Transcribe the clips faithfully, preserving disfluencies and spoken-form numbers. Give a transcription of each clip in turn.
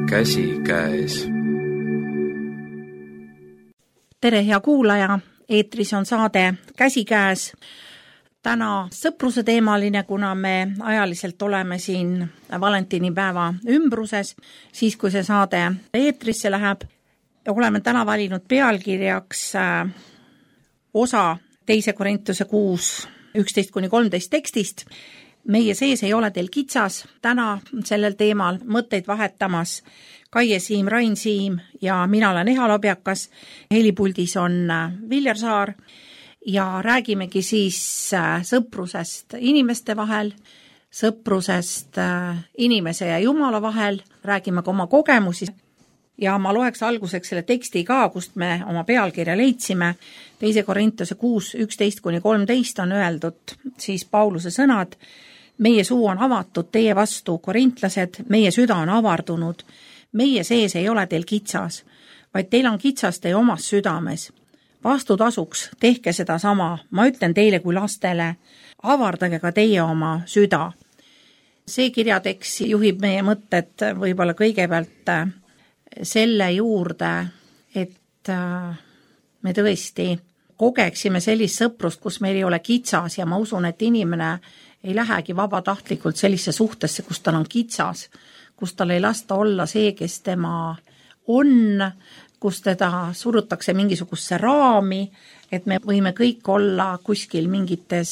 käsikäes. Tere, hea kuulaja! Eetris on saade Käsikäes. Täna sõpruse teemaline, kuna me ajaliselt oleme siin valentinipäeva ümbruses, siis kui see saade eetrisse läheb. Oleme täna valinud pealkirjaks osa teise Korintuse kuus üksteist kuni kolmteist tekstist. Meie sees ei ole teil kitsas. Täna sellel teemal mõtteid vahetamas Kaie Siim, Rain Siim ja mina olen Eha Lobjakas. Helipuldis on Viljar Saar ja räägimegi siis sõprusest inimeste vahel, sõprusest inimese ja Jumala vahel, räägime ka oma kogemusi. Ja ma loeks alguseks selle teksti ka, kust me oma pealkirja leidsime. teise Korintuse kuus üksteist kuni kolmteist on öeldud siis Pauluse sõnad. Meie suu on avatud teie vastu, korintlased, meie süda on avardunud. Meie sees ei ole teil kitsas, vaid teil on kitsas teie omas südames. Vastutasuks tehke seda sama, ma ütlen teile kui lastele, avardage ka teie oma süda. See kirjatekst juhib meie mõtted võib-olla kõigepealt selle juurde, et me tõesti kogeksime sellist sõprust, kus meil ei ole kitsas ja ma usun, et inimene ei lähegi vabatahtlikult sellisse suhtesse, kus tal on kitsas, kus tal ei lasta olla see, kes tema on, kus teda surutakse mingisugusesse raami, et me võime kõik olla kuskil mingites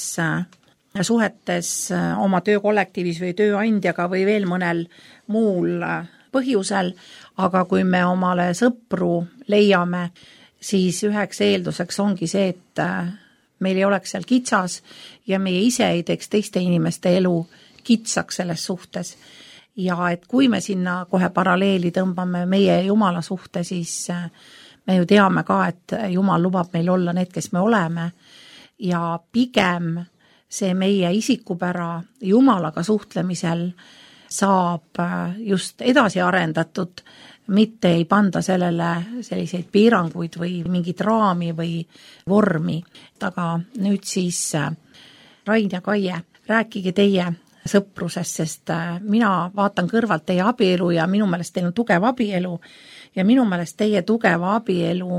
suhetes oma töökollektiivis või tööandjaga või veel mõnel muul põhjusel, aga kui me omale sõpru leiame, siis üheks eelduseks ongi see, et meil ei oleks seal kitsas ja meie ise ei teeks teiste inimeste elu kitsaks selles suhtes. Ja et kui me sinna kohe paralleeli tõmbame meie Jumala suhte, siis me ju teame ka, et Jumal lubab meil olla need, kes me oleme ja pigem see meie isikupära Jumalaga suhtlemisel saab just edasi arendatud, mitte ei panda sellele selliseid piiranguid või mingit raami või vormi. Aga nüüd siis Rain ja Kaie, rääkige teie sõprusest, sest mina vaatan kõrvalt teie abielu ja minu meelest teil on tugev abielu ja minu meelest teie tugeva abielu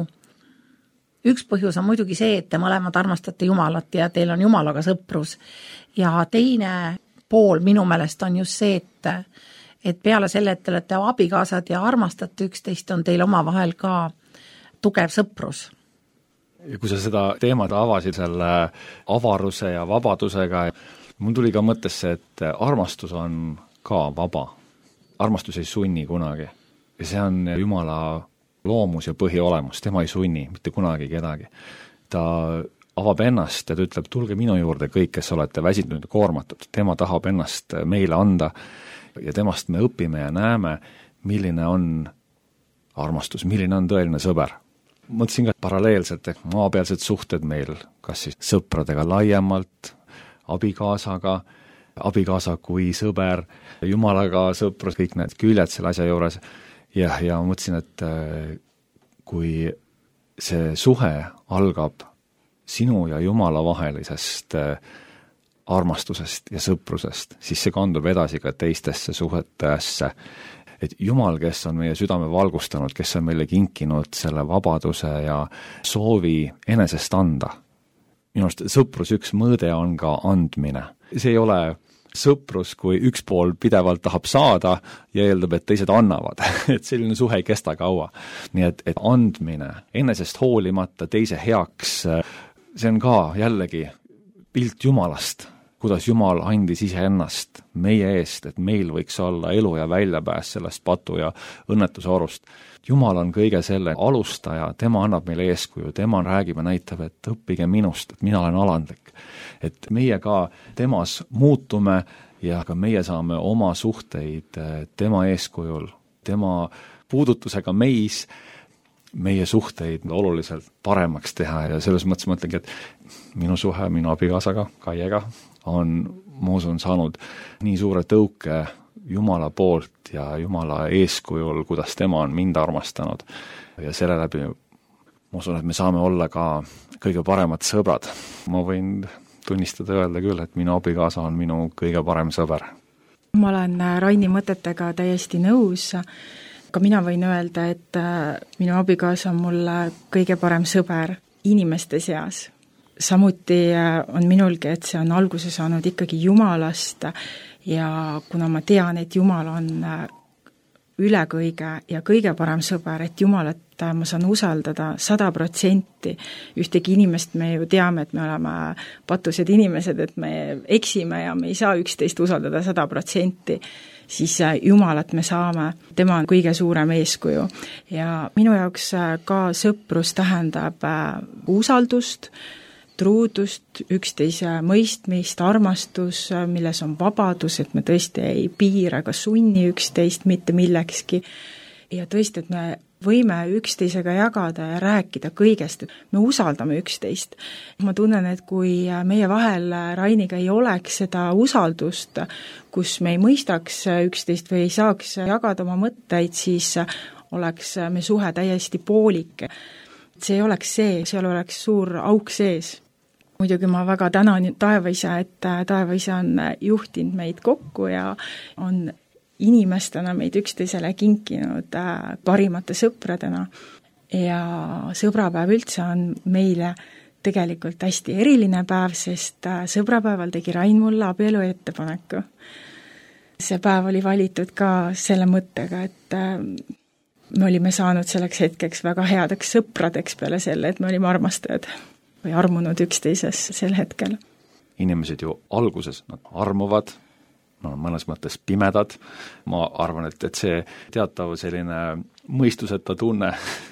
üks põhjus on muidugi see, et te mõlemad armastate Jumalat ja teil on Jumalaga sõprus ja teine pool minu meelest on just see, et, et peale selle, et te olete abikaasad ja armastate üksteist, on teil omavahel ka tugev sõprus. Ja kui sa seda teemad avasid selle avaruse ja vabadusega, mul tuli ka mõttesse, et armastus on ka vaba. Armastus ei sunni kunagi. Ja see on Jumala loomus ja põhiolemus. Tema ei sunni mitte kunagi kedagi. Ta avab ennast ja ta ütleb, tulge minu juurde kõik, kes olete väsinud ja koormatud. Tema tahab ennast meile anda ja temast me õpime ja näeme, milline on armastus, milline on tõeline sõber. Mõtlesin ka paralleelselt, et maapealsed suhted meil, kas siis sõpradega laiemalt, abikaasaga, abikaasa kui sõber, Jumalaga sõprus, kõik need küljed selle asja juures. Ja, ja mõtlesin, et kui see suhe algab sinu ja Jumala vahelisest armastusest ja sõprusest, siis see kandub edasi ka teistesse suhetesse. Et Jumal, kes on meie südame valgustanud, kes on meile kinkinud selle vabaduse ja soovi enesest anda. Minu arust sõprus üks mõõde on ka andmine. See ei ole sõprus, kui üks pool pidevalt tahab saada ja eeldab, et teised annavad. Et selline suhe ei kesta kaua. Nii et, et andmine, enesest hoolimata teise heaks, see on ka jällegi pilt Jumalast, kuidas Jumal andis iseennast meie eest, et meil võiks olla elu ja väljapääs sellest patu ja õnnetuse orust. Jumal on kõige selle alustaja, tema annab meile eeskuju, tema räägib ja näitab, et õppige minust, et mina olen alandlik. Et meie ka temas muutume ja ka meie saame oma suhteid tema eeskujul, tema puudutusega meis, meie suhteid oluliselt paremaks teha ja selles mõttes mõtlengi, et minu suhe minu abikaasaga, Kaiega, on, ma usun, saanud nii suure tõuke Jumala poolt ja Jumala eeskujul, kuidas tema on mind armastanud. Ja selle läbi ma usun, et me saame olla ka kõige paremad sõbrad. Ma võin tunnistada öelda küll, et minu abikaasa on minu kõige parem sõber. Ma olen Raini mõtetega täiesti nõus. ka mina võin öelda, et minu abikaasa on mulle kõige parem sõber inimeste seas. Samuti on minulgi, et see on alguse saanud ikkagi Jumalast ja kuna ma tean, et Jumal on üle kõige ja kõige parem sõber, et Jumalat ma saan usaldada sada protsenti. Ühtegi inimest me ju teame, et me oleme patused inimesed, et me eksime ja me ei saa üksteist usaldada sada protsenti, siis Jumalat me saame, tema on kõige suurem eeskuju. Ja minu jaoks ka sõprus tähendab usaldust, truudust, üksteise mõistmist, armastus, milles on vabadus, et me tõesti ei piira ega sunni üksteist mitte millekski ja tõesti, et me võime üksteisega jagada ja rääkida kõigest, et me usaldame üksteist. Ma tunnen, et kui meie vahel Rainiga ei oleks seda usaldust, kus me ei mõistaks üksteist või ei saaks jagada oma mõtteid, siis oleks me suhe täiesti poolik. See ei oleks see, seal oleks suur auk sees. Muidugi ma väga tänan taevaisa, et taevaisa on juhtinud meid kokku ja on inimestena meid üksteisele kinkinud parimate sõpradena ja sõbrapäev üldse on meile tegelikult hästi eriline päev, sest sõbrapäeval tegi Rain mulle abielu ettepaneku. See päev oli valitud ka selle mõttega, et me olime saanud selleks hetkeks väga headeks sõpradeks peale selle, et me olime armastajad või armunud üksteises sel hetkel. Inimesed ju alguses nad armuvad, no mõnes mõttes pimedad, ma arvan, et, et see teatav selline mõistuseta tunne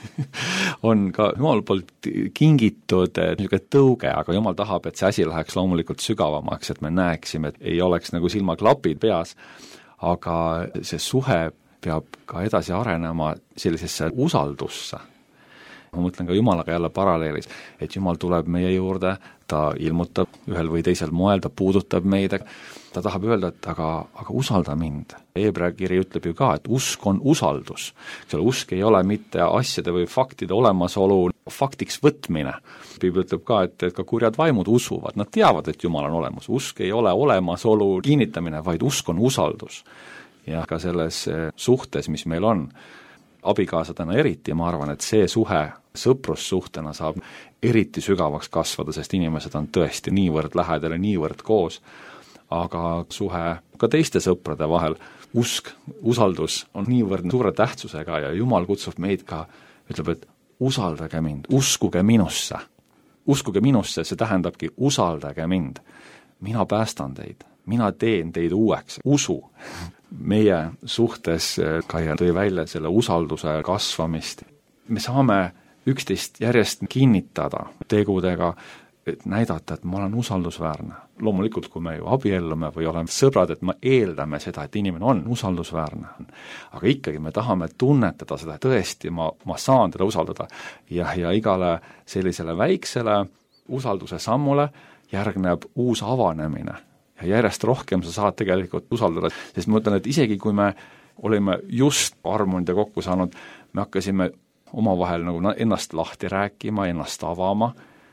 on ka Jumal poolt kingitud niisugune tõuge, aga Jumal tahab, et see asi läheks loomulikult sügavamaks, et me näeksime, et ei oleks nagu silmaklapid peas, aga see suhe peab ka edasi arenema sellisesse usaldusse. Ma mõtlen ka Jumalaga jälle paralleelis, et Jumal tuleb meie juurde, ta ilmutab ühel või teisel moel, ta puudutab meid, ta tahab öelda, et aga, aga usalda mind. Hebra kiri ütleb ju ka, et usk on usaldus. Selle usk ei ole mitte asjade või faktide olemasolu faktiks võtmine. Piibel ütleb ka, et, et ka kurjad vaimud usuvad, nad teavad, et Jumal on olemas. Usk ei ole olemasolu kinnitamine, vaid usk on usaldus. Ja ka selles suhtes, mis meil on, abikaasadena eriti, ma arvan, et see suhe sõprussuhtena saab eriti sügavaks kasvada, sest inimesed on tõesti niivõrd lähedal ja niivõrd koos, aga suhe ka teiste sõprade vahel, usk, usaldus on niivõrd suure tähtsusega ja Jumal kutsub meid ka, ütleb, et usaldage mind, uskuge minusse. Uskuge minusse, see tähendabki usaldage mind. Mina päästan teid, mina teen teid uueks, usu. Meie suhtes Kaia tõi välja selle usalduse kasvamist. Me saame üksteist järjest kinnitada tegudega, et näidata, et ma olen usaldusväärne. Loomulikult, kui me ju abiellume või oleme sõbrad, et me eeldame seda, et inimene on usaldusväärne. Aga ikkagi me tahame tunnetada seda, tõesti, ma, ma saan teda usaldada. Ja, ja igale sellisele väiksele usalduse sammule järgneb uus avanemine. Ja järjest rohkem sa saad tegelikult usaldada, sest ma ütlen, et isegi kui me olime just armunud ja kokku saanud, me hakkasime omavahel nagu ennast lahti rääkima, ennast avama,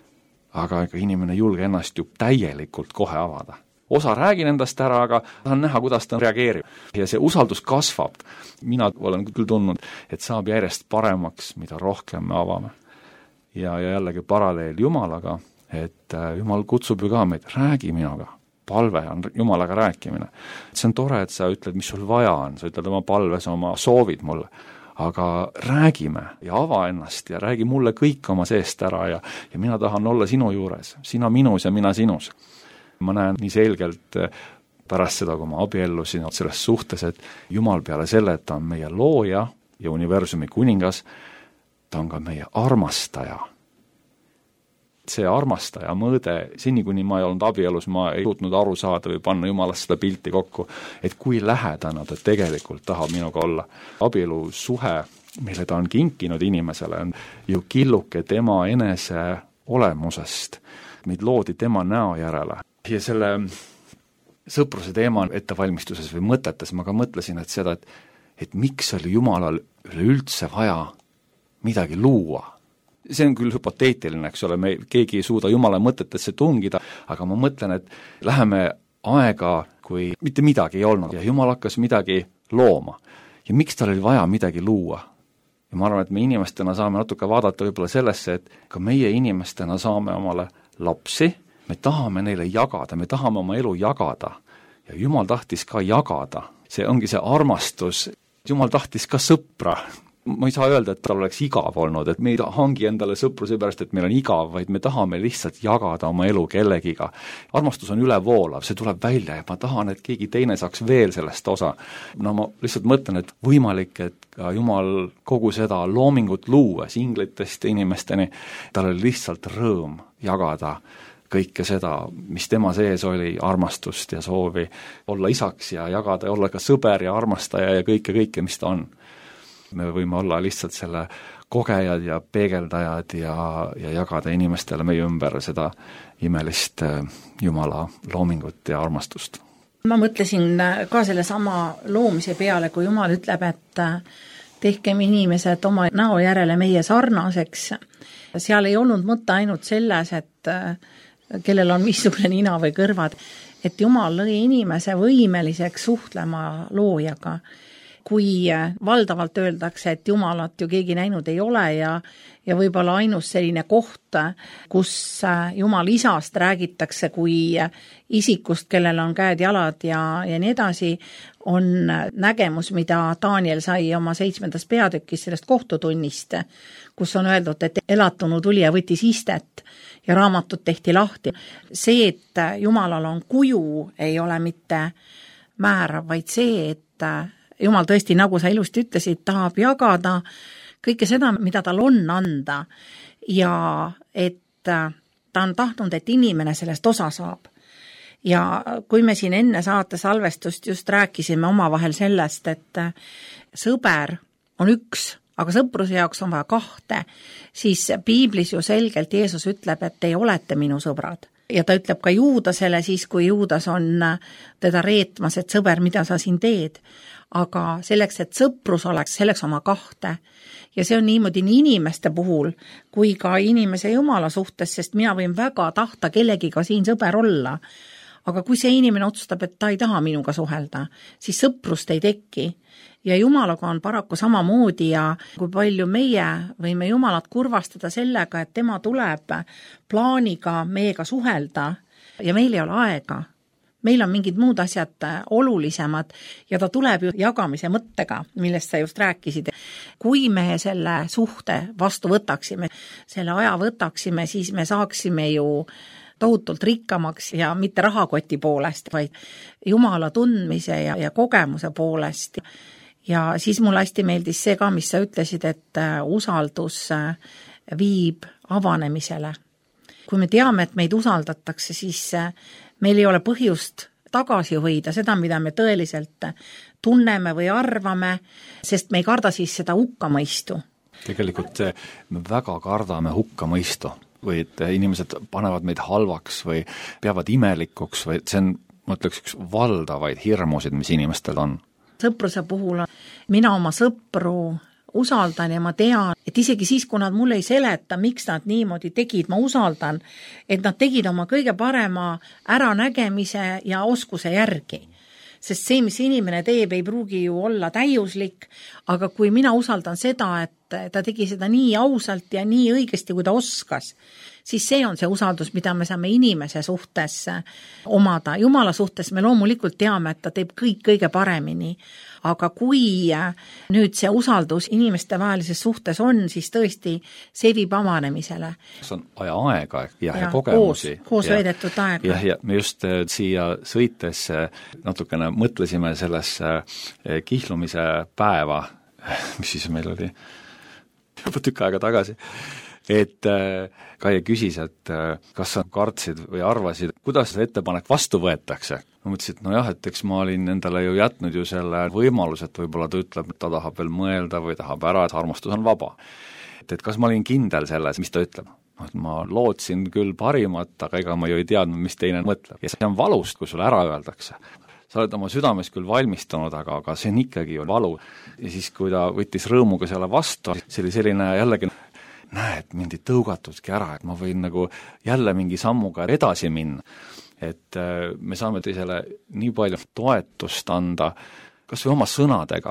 aga inimene julge ennast ju täielikult kohe avada. Osa räägin endast ära, aga tahan näha, kuidas ta reageerib. Ja see usaldus kasvab. Mina olen küll tundnud, et saab järjest paremaks, mida rohkem me avame. Ja, ja jällegi paralleel Jumalaga, et Jumal kutsub ju ka meid, räägi minuga. Palve on Jumalaga rääkimine. See on tore, et sa ütled, mis sul vaja on, sa ütled oma palves, oma soovid mulle, aga räägime ja ava ennast ja räägi mulle kõik oma seest ära ja, ja mina tahan olla sinu juures, sina minus ja mina sinus. Ma näen nii selgelt pärast seda, kui ma abiellusin selles suhtes, et Jumal peale selle, et ta on meie looja ja universumi kuningas, ta on ka meie armastaja. See armastaja mõõde, seni kuni ma ei olnud abielus, ma ei suutnud aru saada või panna Jumalast seda pilti kokku, et kui lähedana ta tegelikult tahab minuga olla. Abielu suhe, mille ta on kinkinud inimesele, on ju killuke tema enese olemusest. Meid loodi tema näo järele. Ja selle sõpruse teema ettevalmistuses või mõtetes ma ka mõtlesin, et seda, et, et miks oli Jumalal üleüldse vaja midagi luua. See on küll hüpoteetiline, eks ole, me keegi ei suuda Jumala mõtetesse tungida, aga ma mõtlen, et läheme aega, kui mitte midagi ei olnud ja Jumal hakkas midagi looma. ja miks tal oli vaja midagi luua. Ja ma arvan, et me inimestena saame natuke vaadata võib-olla sellesse, et ka meie inimestena saame omale lapsi, me tahame neile jagada, me tahame oma elu jagada ja Jumal tahtis ka jagada. See ongi see armastus, Jumal tahtis ka sõpra. Ma ei saa öelda, et tal oleks igav olnud, et me ei hangi endale sõpru seepärast, et meil on igav, vaid me tahame lihtsalt jagada oma elu kellegiga. Armastus on ülevoolav, see tuleb välja ja ma tahan, et keegi teine saaks veel sellest osa. No ma lihtsalt mõtlen, et võimalik, et ka Jumal kogu seda loomingut luues inglitest inimesteni, tal oli lihtsalt rõõm jagada kõike seda, mis tema sees oli, armastust ja soovi olla isaks ja jagada ja olla ka sõber ja armastaja ja kõike, kõike, mis ta on. Me võime olla lihtsalt selle kogejad ja peegeldajad ja, ja jagada inimestele meie ümber seda imelist Jumala loomingut ja armastust. Ma mõtlesin ka selle sama loomise peale, kui Jumal ütleb, et tehkem inimesed oma näo järele meie sarnaseks. Seal ei olnud mõte ainult selles, et kellel on missugune nina või kõrvad, et Jumal lõi inimese võimeliseks suhtlema loojaga. Kui valdavalt öeldakse, et Jumalat ju keegi näinud ei ole ja, ja võib-olla ainus selline koht, kus Jumal isast räägitakse kui isikust, kellel on käed, jalad ja, ja nii edasi, on nägemus, mida Daniel sai oma seitsmendas peatükis sellest kohtutunnist, kus on öeldud, et elatunu tuli ja võttis istet ja raamatut tehti lahti. See, et Jumalal on kuju, ei ole mitte määrav, vaid see, et Jumal tõesti, nagu sa ilusti ütlesid, tahab jagada kõike seda, mida tal on anda ja et ta on tahtnud, et inimene sellest osa saab. Ja kui me siin enne saate salvestust just rääkisime omavahel sellest, et sõber on üks, aga sõpruse jaoks on vaja kahte, siis piiblis ju selgelt Jeesus ütleb, et te olete minu sõbrad. Ja ta ütleb ka Juudasele siis, kui Juudas on teda reetmas, et sõber, mida sa siin teed. Aga selleks, et sõprus oleks, selleks oma kahte. Ja see on niimoodi nii inimeste puhul, kui ka inimese Jumala suhtes, sest mina võin väga tahta kellegiga siin sõber olla. Aga kui see inimene otsustab, et ta ei taha minuga suhelda, siis sõprust ei teki. Ja Jumalaga on paraku samamoodi ja kui palju meie võime Jumalat kurvastada sellega, et tema tuleb plaaniga meiega suhelda ja meil ei ole aega. Meil on mingid muud asjad olulisemad ja ta tuleb ju jagamise mõttega, millest sa just rääkisid. Kui me selle suhte vastu võtaksime, selle aja võtaksime, siis me saaksime ju tohutult rikkamaks ja mitte rahakoti poolest, vaid Jumala tundmise ja, ja kogemuse poolest. Ja siis mulle hästi meeldis see ka, mis sa ütlesid, et usaldus viib avanemisele. Kui me teame, et meid usaldatakse, siis meil ei ole põhjust tagasi hoida seda, mida me tõeliselt tunneme või arvame, sest me ei karda siis seda hukkamõistu. Tegelikult me väga kardame hukkamõistu või et inimesed panevad meid halvaks või peavad imelikuks või see on, ma ütleks, üks valdavaid hirmusid, mis inimestel on. Sõpruse puhul mina oma sõpru usaldan ja ma tean, et isegi siis, kui nad mulle ei seleta, miks nad niimoodi tegid, ma usaldan, et nad tegid oma kõige parema äranägemise ja oskuse järgi. Sest see, mis inimene teeb, ei pruugi ju olla täiuslik, aga kui mina usaldan seda, et ta tegi seda nii ausalt ja nii õigesti, kui ta oskas, siis see on see usaldus, mida me saame inimese suhtes omada. Jumala suhtes me loomulikult teame, et ta teeb kõik kõige paremini. Aga kui nüüd see usaldus inimeste vahelises suhtes on, siis tõesti see viib avanemisele. See on aja aega ja, ja kogemusi. Koos, koos ja, veedetud aega. Ja, ja me just siia sõites natukene mõtlesime sellesse kihlumise päeva, mis siis meil oli juba tükk aega tagasi. Et Kaie küsis, et kas sa kartsid või arvasid, kuidas see ettepanek vastu võetakse. Ma mõtlesin, et no jah, et eks ma olin endale ju jätnud ju selle võimalus, et võib-olla ta ütleb, et ta tahab veel mõelda või tahab ära, et armastus on vaba. Et, et kas ma olin kindel selles, mis ta ütleb? Ma lootsin küll parimat, aga ega ma ju ei teadnud, mis teine mõtleb. Ja see on valust, kui sulle ära öeldakse. Sa oled oma südames küll valmistunud, aga, aga see on ikkagi ju valu. Ja siis, kui ta võttis rõõmuga selle vastu, see oli selline jällegi näed, mind ei tõugatudki ära, et ma võin nagu jälle mingi sammuga edasi minna. Et me saame teisele nii palju toetust anda, kas või oma sõnadega.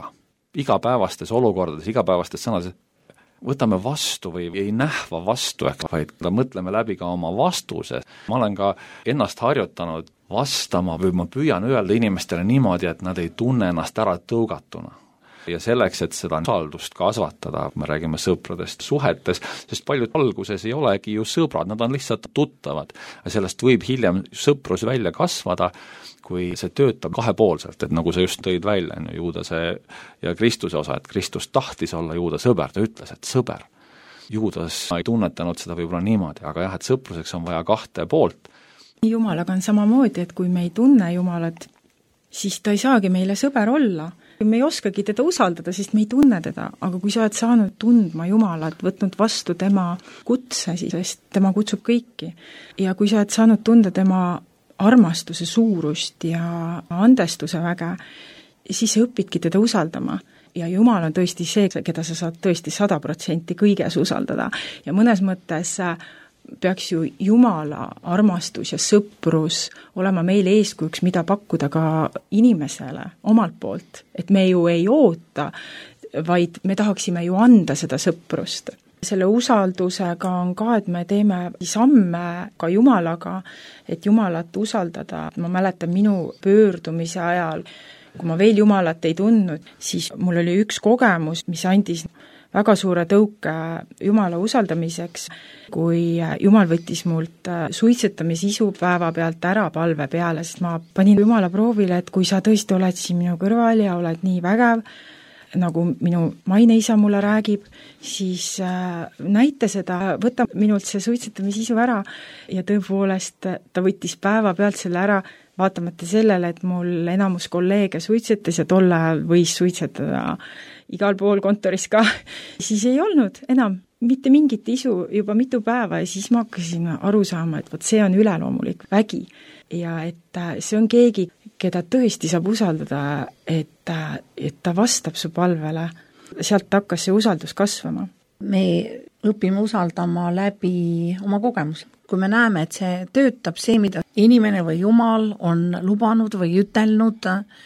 igapäevastes olukordades, igapäevastes sõnades, võtame vastu või ei nähva vastu, ehk vaid mõtleme läbi ka oma vastuse. Ma olen ka ennast harjutanud vastama või ma püüan öelda inimestele niimoodi, et nad ei tunne ennast ära tõugatuna. Ja selleks, et seda usaldust kasvatada, me räägime sõpradest suhetes, sest paljud alguses ei olegi ju sõbrad, nad on lihtsalt tuttavad. Ja sellest võib hiljem sõprus välja kasvada, kui see töötab kahepoolselt, et nagu sa just tõid välja, Juudase ja Kristuse osa, et Kristus tahtis olla Juuda sõber, ta ütles, et sõber. Juudas ei tunnetanud seda võib-olla niimoodi, aga jah, et sõpruseks on vaja kahte poolt. Jumalaga on samamoodi, et kui me ei tunne Jumalat, siis ta ei saagi meile sõber olla. Me ei oskagi teda usaldada, sest me ei tunne teda, aga kui sa oled saanud tundma Jumalat, võtnud vastu tema kutse, sest tema kutsub kõiki, ja kui sa oled saanud tunda tema armastuse suurust ja andestuse väge, siis sa õpidki teda usaldama. Ja Jumal on tõesti see, keda sa saad tõesti sada protsenti kõiges usaldada. Ja mõnes mõttes peaks ju Jumala armastus ja sõprus olema meile eeskujuks, mida pakkuda ka inimesele omalt poolt. Et me ju ei oota, vaid me tahaksime ju anda seda sõprust. Selle usaldusega on ka, et me teeme samme ka Jumalaga, et Jumalat usaldada. Ma mäletan minu pöördumise ajal, kui ma veel Jumalat ei tundnud, siis mul oli üks kogemus, mis andis väga suure tõuke Jumala usaldamiseks, kui Jumal võttis mult suitsetamise isu päeva pealt ära palve peale, sest ma panin Jumala proovile, et kui sa tõesti oled siin minu kõrval ja oled nii vägev, nagu minu maineisa mulle räägib, siis näita seda, võta minult see suitsetamise isu ära ja tõepoolest ta võttis päeva pealt selle ära, vaatamata sellele, et mul enamus kolleege suitsetas ja tol ajal võis suitsetada igal pool kontoris ka, siis ei olnud enam mitte mingit isu juba mitu päeva ja siis ma hakkasin aru saama, et vot see on üleloomulik vägi ja et see on keegi, keda tõesti saab usaldada, et, et ta vastab su palvele. Sealt hakkas see usaldus kasvama. Me õpime usaldama läbi oma kogemus. Kui me näeme, et see töötab, see, mida inimene või Jumal on lubanud või ütelnud,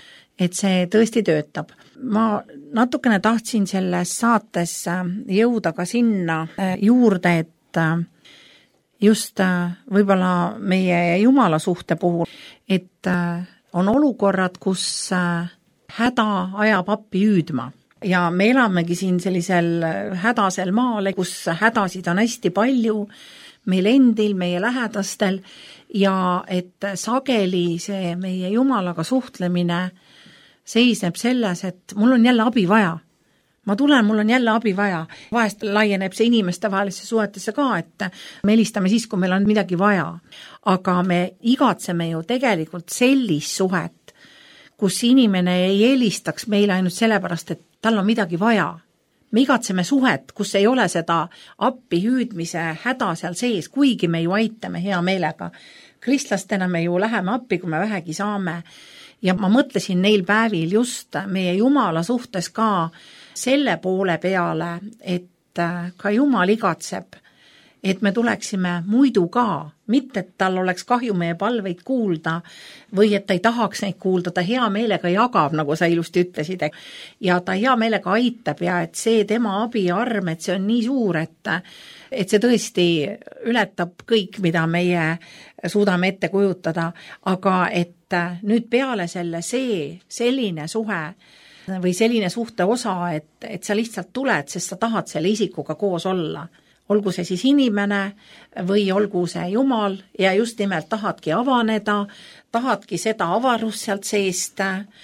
et see tõesti töötab. Ma natukene tahtsin selles saates jõuda ka sinna juurde, et just võib-olla meie Jumala suhte puhul, et on olukorrad, kus häda ajab appi hüüdma. Ja me elamegi siin sellisel hädasel maal, kus hädasid on hästi palju, meil endil, meie lähedastel, ja et sageli see meie Jumalaga suhtlemine seisneb selles, et mul on jälle abi vaja. Ma tulen, mul on jälle abi vaja. Vahest laieneb see inimeste vahelisse suhetesse ka, et me helistame siis, kui meil on midagi vaja. Aga me igatseme ju tegelikult sellist suhet, kus inimene ei helistaks meile ainult sellepärast, et tal on midagi vaja. Me igatseme suhet, kus ei ole seda appi hüüdmise häda seal sees, kuigi me ju aitame hea meelega. Kristlastena me ju läheme appi, kui me vähegi saame. Ja ma mõtlesin neil päevil just meie Jumala suhtes ka selle poole peale, et ka Jumal igatseb, et me tuleksime muidu ka, mitte et tal oleks kahju meie palveid kuulda või et ta ei tahaks neid kuulda, ta hea meelega jagab, nagu sa ilusti ütlesid, ja ta hea meelega aitab ja et see tema abi ja arm, et see on nii suur, et, et see tõesti ületab kõik, mida meie suudame ette kujutada, aga et nüüd peale selle see selline suhe või selline suhte osa, et, et sa lihtsalt tuled, sest sa tahad selle isikuga koos olla. Olgu see siis inimene või olgu see Jumal ja just nimelt tahadki avaneda, tahadki seda avarust sealt seest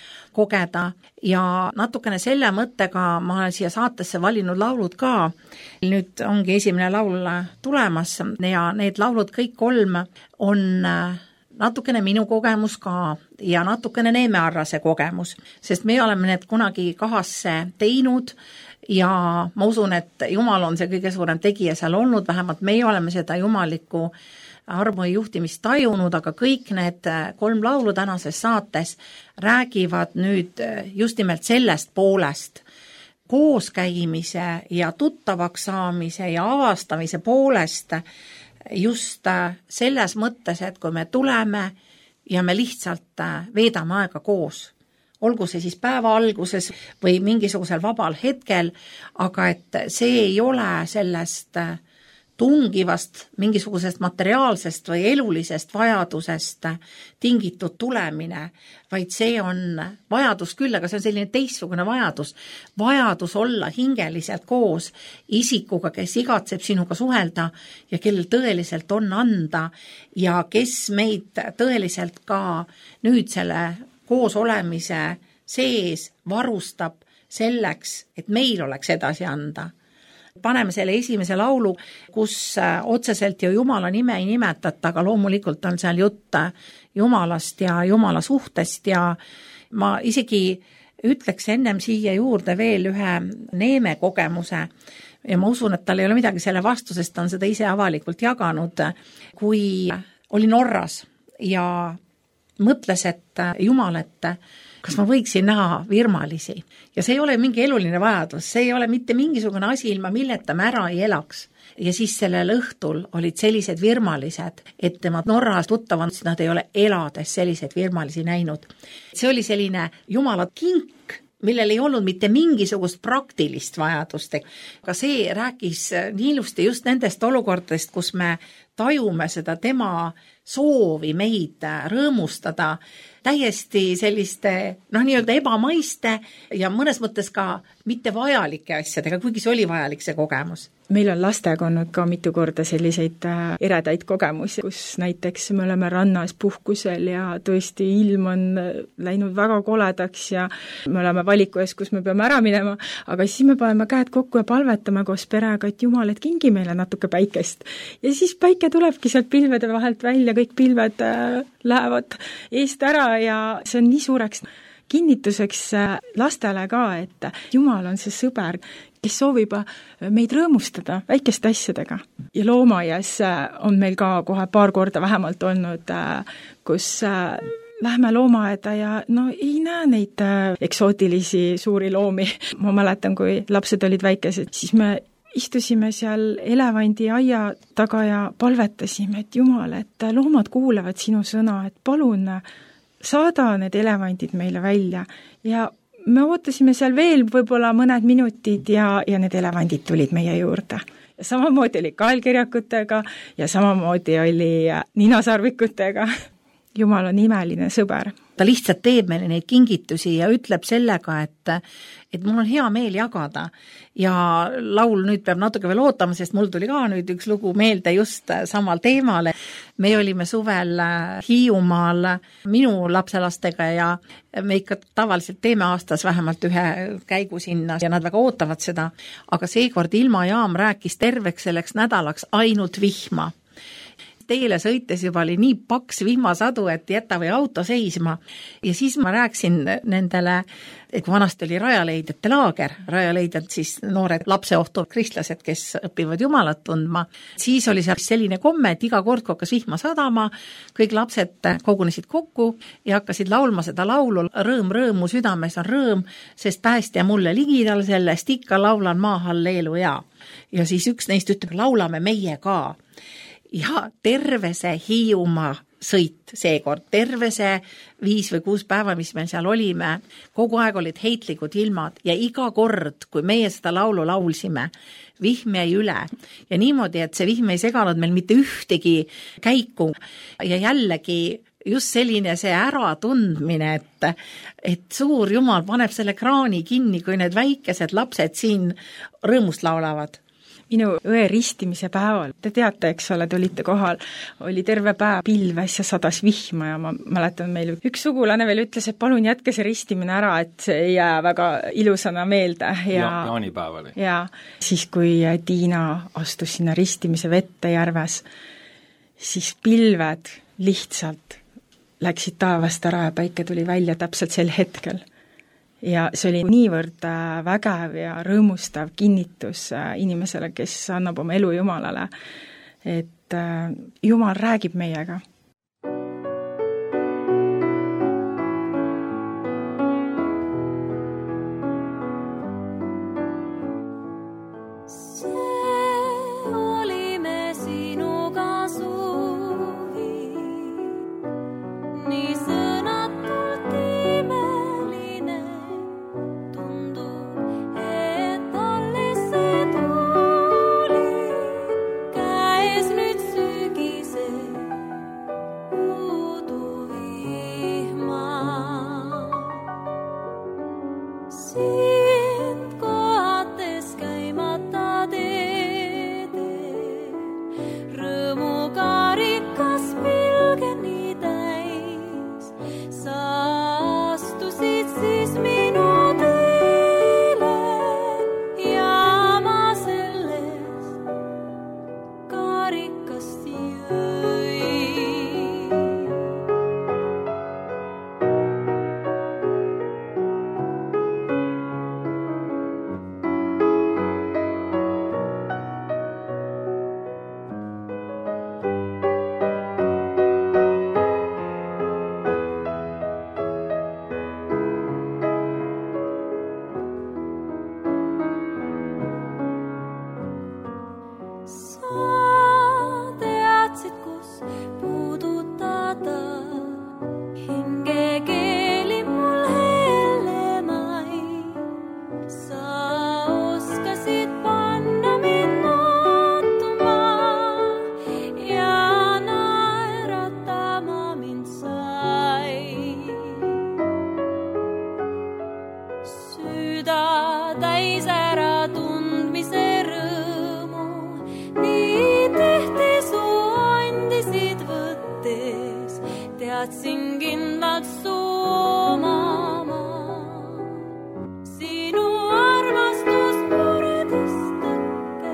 kogeda ja natukene selle mõttega ma olen siia saatesse valinud laulud ka. Nüüd ongi esimene laul tulemas ja need laulud kõik kolm on natukene minu kogemus ka ja natukene Neeme Arrase kogemus, sest me oleme need kunagi kahasse teinud ja ma usun, et Jumal on see kõige suurem tegija seal olnud, vähemalt meie oleme seda jumalikku armu ja juhtimist tajunud, aga kõik need kolm laulu tänases saates räägivad nüüd just nimelt sellest poolest, kooskäimise ja tuttavaks saamise ja avastamise poolest, just selles mõttes, et kui me tuleme ja me lihtsalt veedame aega koos, olgu see siis päeva alguses või mingisugusel vabal hetkel, aga et see ei ole sellest tungivast mingisugusest materiaalsest või elulisest vajadusest tingitud tulemine, vaid see on vajadus küll, aga see on selline teistsugune vajadus. Vajadus olla hingeliselt koos isikuga, kes igatseb sinuga suhelda ja kellel tõeliselt on anda ja kes meid tõeliselt ka nüüd selle koos olemise sees varustab selleks, et meil oleks edasi anda. Paneme selle esimese laulu, kus otseselt ju Jumala nime ei nimetata, aga loomulikult on seal jutt Jumalast ja Jumala suhtest ja ma isegi ütleks ennem siia juurde veel ühe Neeme kogemuse ja ma usun, et tal ei ole midagi selle vastu, sest ta on seda ise avalikult jaganud, kui oli Norras ja mõtles, et Jumal, et kas ma võiksin näha virmalisi. Ja see ei ole mingi eluline vajadus, see ei ole mitte mingisugune asi, ilma milleta me ära ei elaks. Ja siis sellel õhtul olid sellised virmalised, et tema Norras tuttavad, nad ei ole elades sellised virmalisi näinud. See oli selline Jumala kink, millel ei olnud mitte mingisugust praktilist vajadust. Aga see rääkis nii ilusti just nendest olukordadest, kus me tajume seda tema soovi meid rõõmustada täiesti selliste, noh, nii-öelda ebamaiste ja mõnes mõttes ka mitte vajalike asjadega, kuigi see oli vajalik see kogemus. Meil on lastega olnud ka mitu korda selliseid eredaid kogemusi, kus näiteks me oleme rannas puhkusel ja tõesti ilm on läinud väga koledaks ja me oleme valiku ees, kus me peame ära minema, aga siis me paneme käed kokku ja palvetame koos perega, et Jumal, et kingi meile natuke päikest. Ja siis päike tulebki sealt pilvede vahelt välja, kõik pilved lähevad eest ära ja see on nii suureks kinnituseks lastele ka, et Jumal on see sõber, kes soovib meid rõõmustada väikeste asjadega. Ja loomaias on meil ka kohe paar korda vähemalt olnud, kus lähme loomaaeda ja no ei näe neid eksootilisi suuri loomi. Ma mäletan, kui lapsed olid väikesed, siis me istusime seal elevandi aia taga ja palvetasime, et Jumal, et loomad kuulevad sinu sõna, et palun saada need elevandid meile välja ja me ootasime seal veel võib-olla mõned minutid ja, ja need elevandid tulid meie juurde. Ja samamoodi oli kaelkirjakutega ja samamoodi oli ninasarvikutega. Jumal on imeline sõber. Ta lihtsalt teeb meile neid kingitusi ja ütleb sellega, et, et mul on hea meel jagada. Ja laul nüüd peab natuke veel ootama, sest mul tuli ka nüüd üks lugu meelde just samal teemale. Me olime suvel Hiiumaal minu lapselastega ja me ikka tavaliselt teeme aastas vähemalt ühe käigu sinna ja nad väga ootavad seda. Aga seekord ilmajaam rääkis terveks selleks nädalaks ainult vihma. Teile sõites juba oli nii paks vihmasadu, et jäta või auto seisma. Ja siis ma rääksin nendele, et kui vanasti oli rajaleidjate laager, rajaleidjad siis noored lapseohtu kristlased, kes õpivad Jumalat tundma, siis oli seal selline komme, et iga kord, kui hakkas vihma sadama, kõik lapsed kogunesid kokku ja hakkasid laulma seda laulu, rõõm, rõõmu südames on rõõm, sest päästja mulle ligidal sellest, ikka laulan maa halleluja. Ja siis üks neist ütleb, laulame meie ka. Ja terve see Hiiumaa sõit seekord, terve see viis või kuus päeva, mis meil seal olime, kogu aeg olid heitlikud ilmad ja iga kord, kui meie seda laulu laulsime, vihm jäi üle ja niimoodi, et see vihm ei seganud meil mitte ühtegi käiku ja jällegi just selline see äratundmine, et, et suur Jumal paneb selle kraani kinni, kui need väikesed lapsed siin rõõmust laulavad. Minu õe ristimise päeval, te teate, eks ole, te olite kohal, oli terve päev pilves ja sadas vihma ja ma mäletan meil üks sugulane veel ütles, et palun jätke see ristimine ära, et see ei jää väga ilusana meelde. Ja, ja jaanipäev oli. Ja siis, kui Tiina astus sinna ristimise vette järves, siis pilved lihtsalt läksid taevast ära ja päike tuli välja täpselt sel hetkel. Ja see oli niivõrd vägev ja rõõmustav kinnitus inimesele, kes annab oma elu Jumalale, et Jumal räägib meiega. Nii sõnatult imeline sind kohates käimata teede, rõõmukarikas pilgeni täis, sa astusid siis minu teele ja ma sellest karikast jõin. Teadsin kindlalt su omama, sinu armastus puredis tõkke,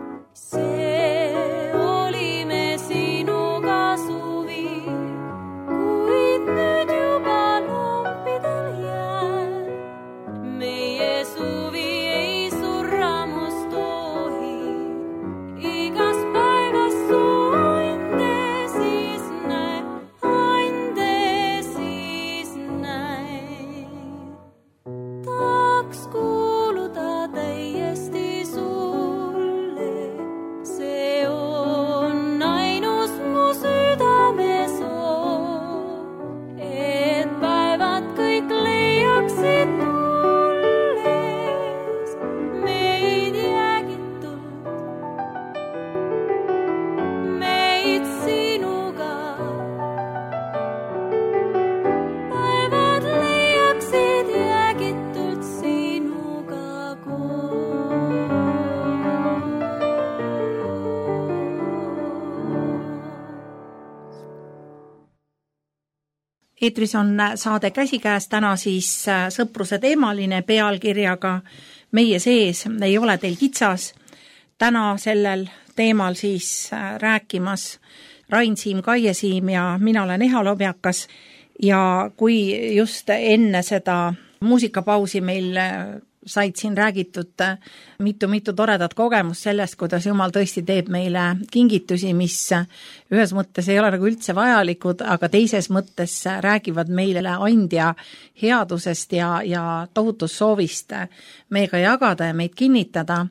see oli me sinuga suvi, kuid nüüd juba lompidel jääb, meie suvi ei surramus tohi, igas päevas su ande siis näeb. Tahaks kuuluda täiesti sulle, see on ainus mu südame soov, et päevad kõik leiaksid tulles meid jäägitult, meid sinuga. Päevad leiaksid jäägitult sinuga koos. Eetris on saade Käsikäes, täna siis sõpruse teemaline pealkirjaga Meie sees ei ole teil kitsas. Täna sellel teemal siis rääkimas Rain Siim Kaiesiim ja mina olen Eha Lobjakas. Ja kui just enne seda muusikapausi meil said siin räägitud mitu-mitu toredat kogemust sellest, kuidas Jumal tõesti teeb meile kingitusi, mis ühes mõttes ei ole nagu üldse vajalikud, aga teises mõttes räägivad meile andja headusest ja, ja tohutust soovist meiega jagada ja meid kinnitada,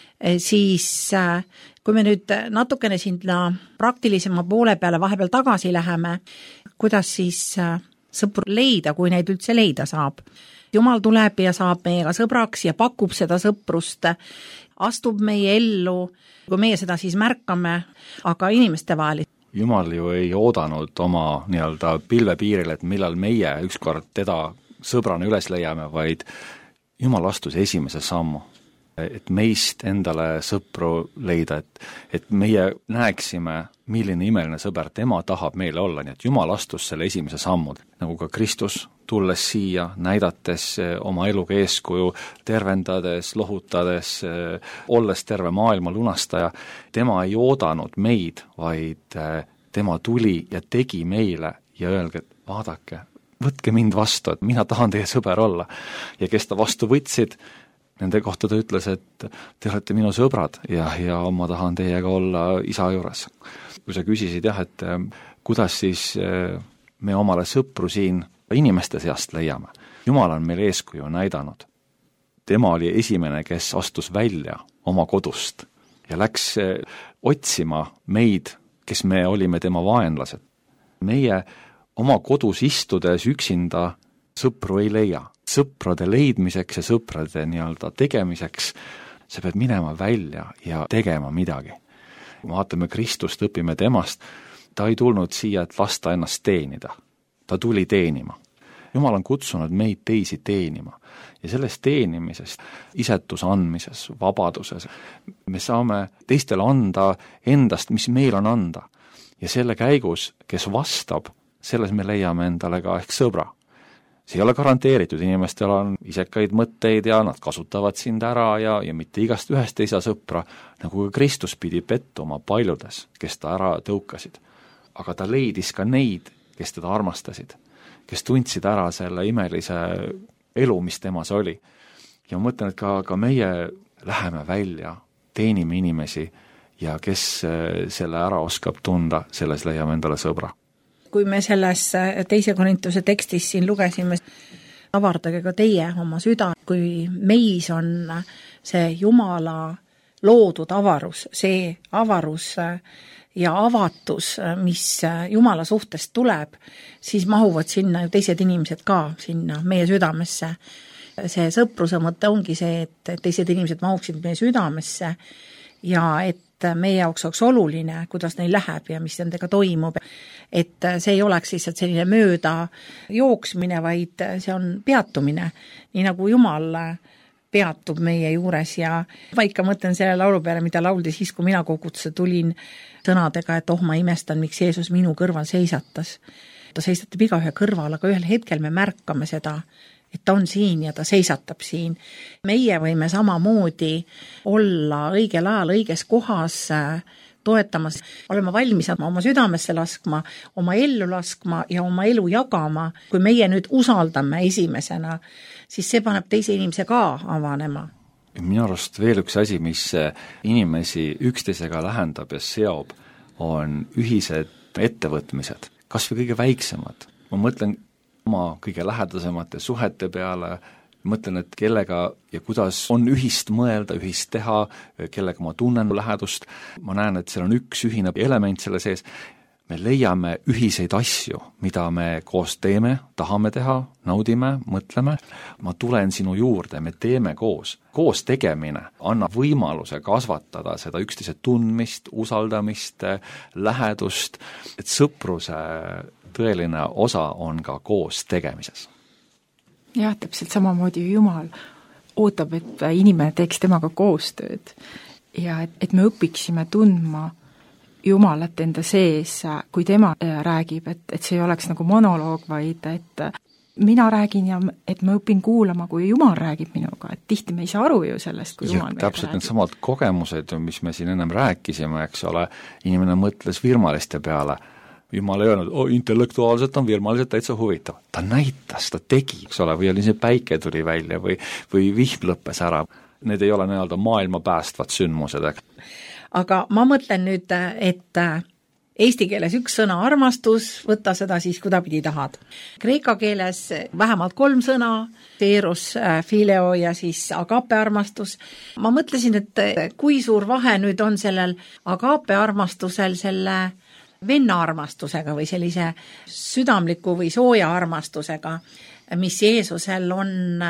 siis kui me nüüd natukene sinna praktilisema poole peale vahepeal tagasi läheme, kuidas siis sõpru leida, kui neid üldse leida saab. Jumal tuleb ja saab meiega sõbraks ja pakub seda sõprust, astub meie ellu, kui meie seda siis märkame, aga inimeste vahel. Jumal ju ei oodanud oma nii-öelda pilvepiiril, et millal meie ükskord teda sõbrana üles leiame, vaid Jumal astus esimese sammu, et meist endale sõpru leida, et, et meie näeksime, milline imeline sõber tema tahab meile olla, nii et Jumal astus selle esimese sammud, nagu ka Kristus tulles siia, näidates oma eluga eeskuju, tervendades, lohutades, olles terve maailma lunastaja. Tema ei oodanud meid, vaid tema tuli ja tegi meile ja öelge, et vaadake, võtke mind vastu, et mina tahan teie sõber olla. Ja kes ta vastu võtsid, nende kohta ta ütles, et te olete minu sõbrad ja, ja ma tahan teiega olla isa juures. Kui sa küsisid jah, et kuidas siis me omale sõpru siin inimeste seast leiame. Jumal on meil eeskuju näidanud. Tema oli esimene, kes astus välja oma kodust ja läks otsima meid, kes me olime tema vaenlased. Meie oma kodus istudes üksinda sõpru ei leia. Sõprade leidmiseks ja sõprade nii-öelda tegemiseks sa pead minema välja ja tegema midagi. Kui vaatame Kristust, õpime temast, ta ei tulnud siia, et lasta ennast teenida. Ta tuli teenima. Jumal on kutsunud meid teisi teenima ja selles teenimisest, isetuse andmises, vabaduses, me saame teistele anda endast, mis meil on anda. Ja selle käigus, kes vastab, selles me leiame endale ka ehk sõbra. See ei ole garanteeritud, inimestel on isekaid mõtteid ja nad kasutavad sind ära ja, ja mitte igast ühest ei saa sõpra, nagu ka Kristus pidi pettuma paljudes, kes ta ära tõukasid. Aga ta leidis ka neid, kes teda armastasid, kes tundsid ära selle imelise elu, mis temas oli. Ja ma mõtlen, et ka, ka meie läheme välja, teenime inimesi ja kes selle ära oskab tunda, selles leiame endale sõbra. Kui me selles teise Korintuse tekstis siin lugesime, avardage ka teie oma süda, kui meis on see Jumala loodud avarus, see avarus ja avatus, mis Jumala suhtest tuleb, siis mahuvad sinna ju teised inimesed ka sinna meie südamesse. See sõpruse mõte ongi see, et teised inimesed mahuksid meie südamesse ja et meie jaoks oleks oluline, kuidas neil läheb ja mis nendega toimub. Et see ei oleks lihtsalt selline mööda jooksmine, vaid see on peatumine, nii nagu Jumal peatub meie juures ja ma ikka mõtlen selle laulu peale, mida lauldi siis, kui mina kogutusse tulin sõnadega, et oh, ma imestan, miks Jeesus minu kõrval seisatas. Ta seisatab igaühe kõrval, aga ühel hetkel me märkame seda, et ta on siin ja ta seisatab siin. Meie võime samamoodi olla õigel ajal õiges kohas toetamas, olema valmis oma südamesse laskma, oma ellu laskma ja oma elu jagama. Kui meie nüüd usaldame esimesena, siis see paneb teise inimese ka avanema. Minu arust veel üks asi, mis inimesi üksteisega lähendab ja seob, on ühised ettevõtmised, kas või kõige väiksemad. Ma mõtlen oma kõige lähedasemate suhete peale, mõtlen, et kellega ja kuidas on ühist mõelda, ühist teha, kellega ma tunnen lähedust. Ma näen, et seal on üks ühine element selle sees. Me leiame ühiseid asju, mida me koos teeme, tahame teha, naudime, mõtleme. Ma tulen sinu juurde, me teeme koos. Koos tegemine annab võimaluse kasvatada seda üksteise tundmist, usaldamist, lähedust, et sõpruse tõeline osa on ka koos tegemises. Jah, täpselt samamoodi Jumal ootab, et inimene teeks temaga koostööd ja et, et me õpiksime tundma Jumalat enda sees, kui tema räägib, et, et see ei oleks nagu monoloog, vaid et mina räägin ja et ma õpin kuulama, kui Jumal räägib minuga, et tihti me ei saa aru ju sellest, kui Jumal meiega täpselt räägib. Need samad kogemused, mis me siin ennem rääkisime, eks ole, inimene mõtles virmaliste peale, Jumal ei öelnud, oh, intellektuaalselt on virmaliselt täitsa huvitav. Ta näitas, ta tegi, eks ole, või oli see päike tuli välja või, või vihm lõppes ära. Need ei ole nii-öelda maailma päästvad sündmused. Aga ma mõtlen nüüd, et eesti keeles üks sõna armastus, võtta seda siis, kuda pidi tahad. Kreeka keeles vähemalt kolm sõna, teerus, fileo ja siis agape armastus. Ma mõtlesin, et kui suur vahe nüüd on sellel agape armastusel selle venna armastusega või sellise südamliku või sooja armastusega, mis Jeesusel on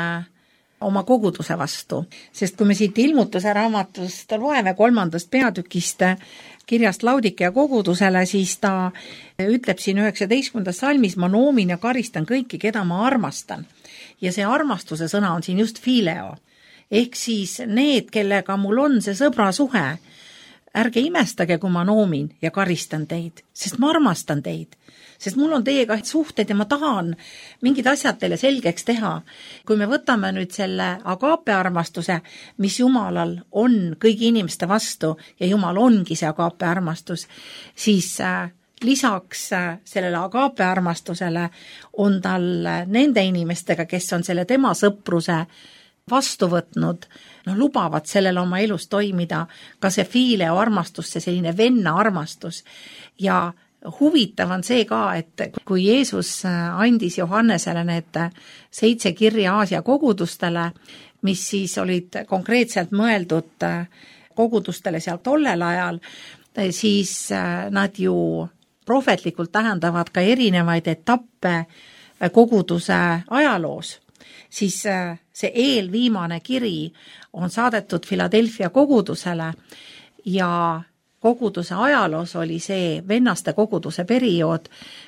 oma koguduse vastu. Sest kui me siit ilmutuse raamatust loeme kolmandast peatükist kirjast Laudikea kogudusele, siis ta ütleb siin üheksateistkümnendas salmis, ma noomin ja karistan kõiki, keda ma armastan. Ja see armastuse sõna on siin just fileo. Ehk siis need, kellega mul on see sõbra suhe, ärge imestage, kui ma noomin ja karistan teid, sest ma armastan teid. Sest mul on teiega suhted ja ma tahan mingid asjad teile selgeks teha. Kui me võtame nüüd selle agape armastuse, mis Jumalal on kõigi inimeste vastu ja Jumal ongi see agape armastus, siis lisaks sellele agape armastusele on tal nende inimestega, kes on selle tema sõpruse vastu võtnud, no lubavad sellele oma elus toimida ka see fileo armastus, see selline venna armastus. Ja huvitav on see ka, et kui Jeesus andis Johannesele need seitse kirja Aasia kogudustele, mis siis olid konkreetselt mõeldud kogudustele seal tollel ajal, siis nad ju prohvetlikult tähendavad ka erinevaid etappe koguduse ajaloos. Siis see eelviimane kiri on saadetud Philadelphia kogudusele ja koguduse ajaloos oli see vennaste koguduse periood,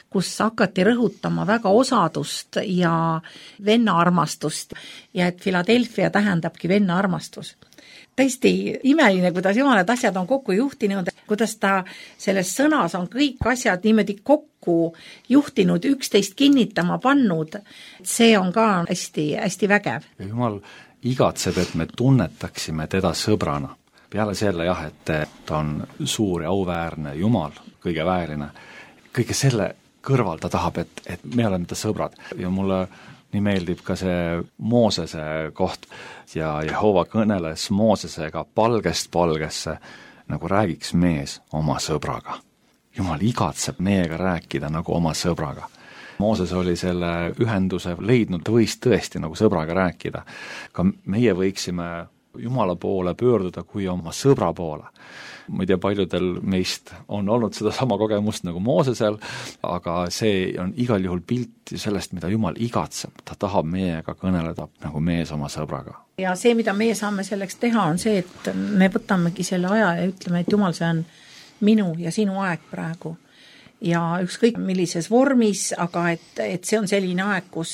kus hakati rõhutama väga osadust ja vennaarmastust ja et Philadelphia tähendabki vennaarmastus. Tõesti imeline, kuidas jumal need asjad on kokku juhtinud, kuidas ta selles sõnas on kõik asjad niimoodi kokku juhtinud, üksteist kinnitama pannud. See on ka hästi, hästi vägev. Ja jumal igatseb, et me tunnetaksime teda sõbrana. Peale selle jah, et ta on suur ja auväärne Jumal, kõige vääriline. Kõige selle kõrval ta tahab, et, et me oleme ta sõbrad. Ja mulle nii meeldib ka see Moosese koht ja Jehova kõneles Moosesega palgest palgesse, nagu räägiks mees oma sõbraga. Jumal igatseb meiega rääkida nagu oma sõbraga. Mooses oli selle ühenduse leidnud, ta võis tõesti nagu sõbraga rääkida. Ka meie võiksime Jumala poole pöörduda kui oma sõbra poole. Ma ei tea, paljudel meist on olnud seda sama kogemust nagu Moosesel, aga see on igal juhul pilt sellest, mida Jumal igatseb. Ta tahab meiega kõneleda nagu mees oma sõbraga. Ja see, mida meie saame selleks teha, on see, et me võtamegi selle aja ja ütleme, et Jumal, see on minu ja sinu aeg praegu. Ja ükskõik millises vormis, aga et, et see on selline aeg, kus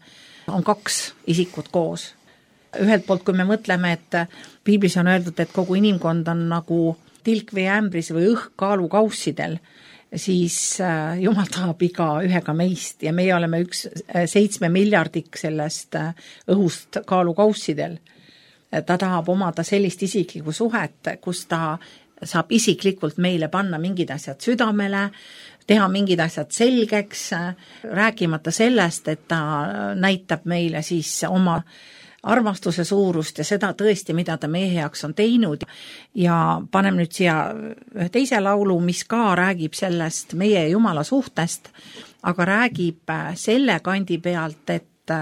on kaks isikut koos. Ühelt poolt, kui me mõtleme, et piiblis on öeldud, et kogu inimkond on nagu tilk või ämbris või õhk kaalukaussidel, siis Jumal tahab iga ühega meist ja meie oleme üks seitsme miljardik sellest õhust kaalukaussidel. Ta tahab omada sellist isiklikku suhet, kus ta saab isiklikult meile panna mingid asjad südamele, teha mingid asjad selgeks, rääkimata sellest, et ta näitab meile siis oma armastuse suurust ja seda tõesti, mida ta meie heaks on teinud. Ja panem nüüd siia ühe teise laulu, mis ka räägib sellest meie Jumala suhtest, aga räägib selle kandi pealt, et,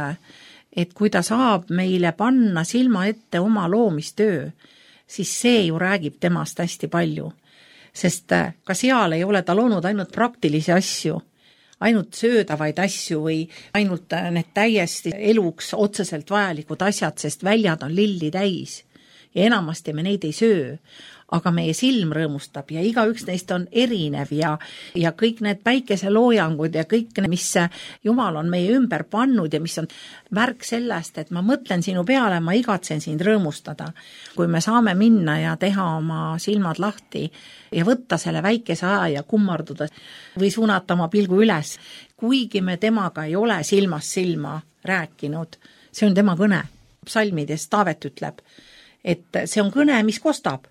et kui ta saab meile panna silma ette oma loomistöö, siis see ju räägib temast hästi palju. Sest ka seal ei ole ta loonud ainult praktilisi asju, ainult söödavaid asju või ainult need täiesti eluks otseselt vajalikud asjad, sest väljad on lilli täis ja enamasti me neid ei söö, aga meie silm rõõmustab ja igaüks neist on erinev ja, ja kõik need päikeseloojangud ja kõik, mis Jumal on meie ümber pannud ja mis on märk sellest, et ma mõtlen sinu peale, ma igatsen sind rõõmustada. Kui me saame minna ja teha oma silmad lahti ja võtta selle väikese aja ja kummarduda või suunata oma pilgu üles, kuigi me temaga ei ole silmast silma rääkinud, see on tema kõne. Psalmides Taavet ütleb, et see on kõne, mis kostab.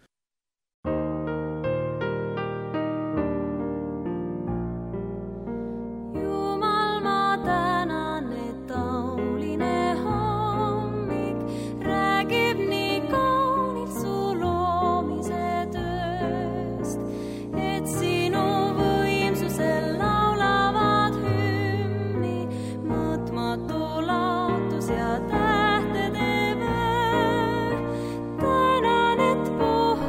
Tänan, et puh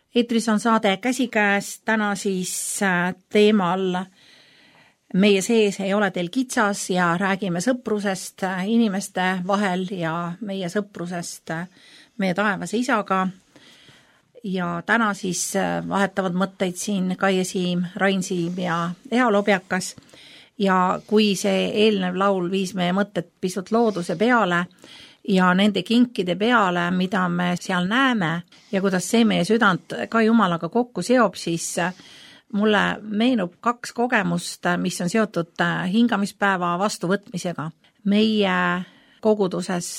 eetris on saade Käsikäes, täna siis teemal meie sees ei ole teil kitsas ja räägime sõprusest inimeste vahel ja meie sõprusest meie taevase isaga. Ja täna siis vahetavad mõtteid siin Kaie Siim, Rain Siim ja Ea Lobjakas. Ja kui see eelnev laul viis meie mõtted pisut looduse peale ja nende kinkide peale, mida me seal näeme ja kuidas see meie südant ka Jumalaga kokku seob, siis mulle meenub kaks kogemust, mis on seotud hingamispäeva vastuvõtmisega. Meie koguduses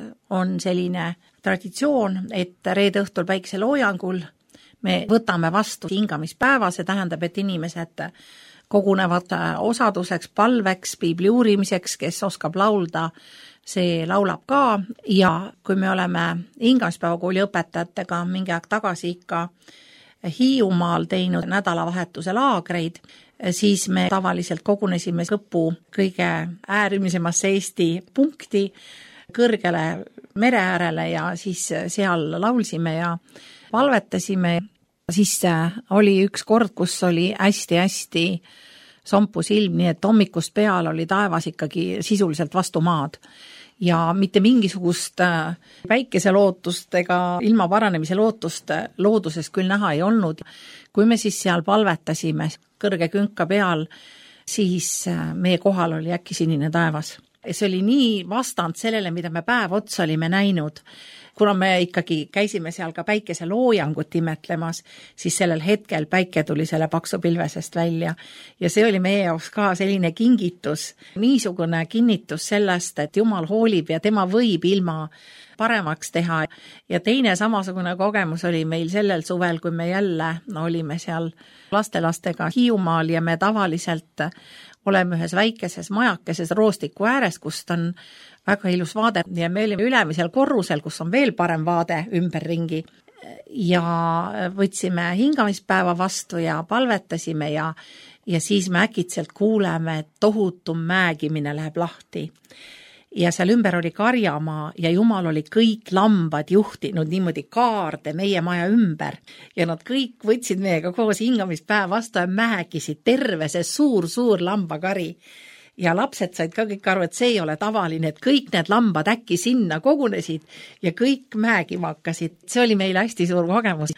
on selline traditsioon, et reede õhtul päikeseloojangul me võtame vastu hingamispäeva, see tähendab, et inimesed kogunevad osaduseks, palveks, piibli uurimiseks, kes oskab laulda, see laulab ka ja kui me oleme hingamispäevakooli õpetajatega mingi aeg tagasi ikka Hiiumaal teinud nädalavahetuse laagreid, siis me tavaliselt kogunesime Kõpu kõige äärimisemasse Eesti punkti kõrgele mere äärele ja siis seal laulsime ja palvetasime. Siis oli üks kord, kus oli hästi-hästi sompus ilm, nii et hommikust peal oli taevas ikkagi sisuliselt vastu maad. Ja mitte mingisugust päikeselootust ega ilma paranemise lootust looduses küll näha ei olnud. Kui me siis seal palvetasime kõrge künka peal, siis meie kohal oli äkki sinine taevas. See oli nii vastand sellele, mida me päev otsa olime näinud. Kuna me ikkagi käisime seal ka päikese loojangut imetlemas, siis sellel hetkel päike tuli selle paksu pilvesest välja. Ja see oli meie jaoks ka selline kingitus, niisugune kinnitus sellest, et Jumal hoolib ja tema võib ilma paremaks teha. Ja teine samasugune kogemus oli meil sellel suvel, kui me jälle no, olime seal lastelastega Hiiumaal ja me tavaliselt oleme ühes väikeses majakeses roostiku ääres, kust on väga ilus vaade ja me olime ülemisel korrusel, kus on veel parem vaade ümberringi ja võtsime hingamispäeva vastu ja palvetasime ja, ja siis me äkitselt kuuleme, et tohutu mäegimine läheb lahti. Ja seal ümber oli karjamaa ja Jumal oli kõik lambad juhtinud niimoodi kaarde meie maja ümber. Ja nad kõik võtsid meiega koos hingamispäeva vastu ja mägisid terve see suur-suur lambakari. Ja lapsed said ka kõik aru, et see ei ole tavaline, et kõik need lambad äkki sinna kogunesid ja kõik mägima hakkasid. See oli meile hästi suur kogemus.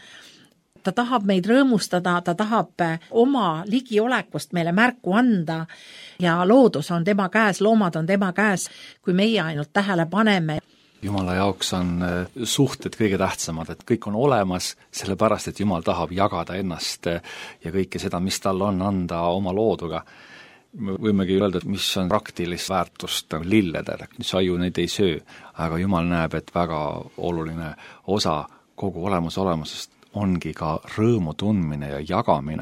Ta tahab meid rõõmustada, ta tahab oma ligiolekust meile märku anda ja loodus on tema käes, loomad on tema käes, kui meie ainult tähele paneme. Jumala jaoks on suhted kõige tähtsamad, et kõik on olemas, sellepärast, et Jumal tahab jagada ennast ja kõike seda, mis tal on anda oma looduga. Me võimegi öelda, et mis on praktilist väärtust lilledele, saiu neid ei söö, aga Jumal näeb, et väga oluline osa kogu olemus olemusest ongi ka rõõmu tundmine ja jagamine.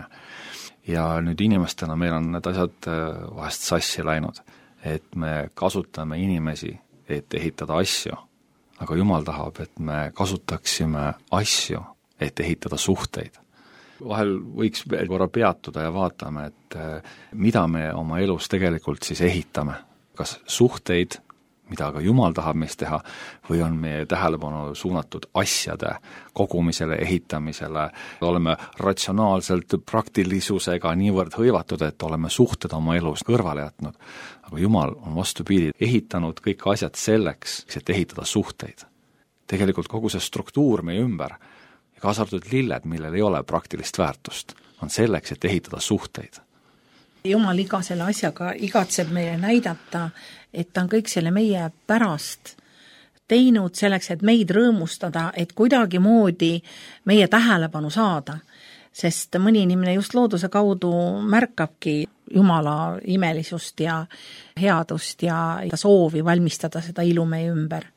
Ja nüüd inimestena meil on need asjad vahest sassi läinud, et me kasutame inimesi, et ehitada asju, aga Jumal tahab, et me kasutaksime asju, et ehitada suhteid. Vahel võiks korra peatuda ja vaatame, et mida me oma elus tegelikult siis ehitame, kas suhteid, mida ka Jumal tahab meist teha, või on meie tähelepanu suunatud asjade kogumisele, ehitamisele, oleme ratsionaalselt praktilisusega niivõrd hõivatud, et oleme suhted oma elus kõrvale jätnud. Aga Jumal on vastupidi ehitanud kõik asjad selleks, et ehitada suhteid. Tegelikult kogu see struktuur meie ümber, ja kaasa arvatud lilled, millel ei ole praktilist väärtust, on selleks, et ehitada suhteid. Jumal iga selle asjaga igatseb meile näidata, et ta on kõik selle meie pärast teinud selleks, et meid rõõmustada, et kuidagi moodi meie tähelepanu saada. Sest mõni inimene just looduse kaudu märkabki Jumala imelisust ja headust ja soovi valmistada seda ilu meie ümber.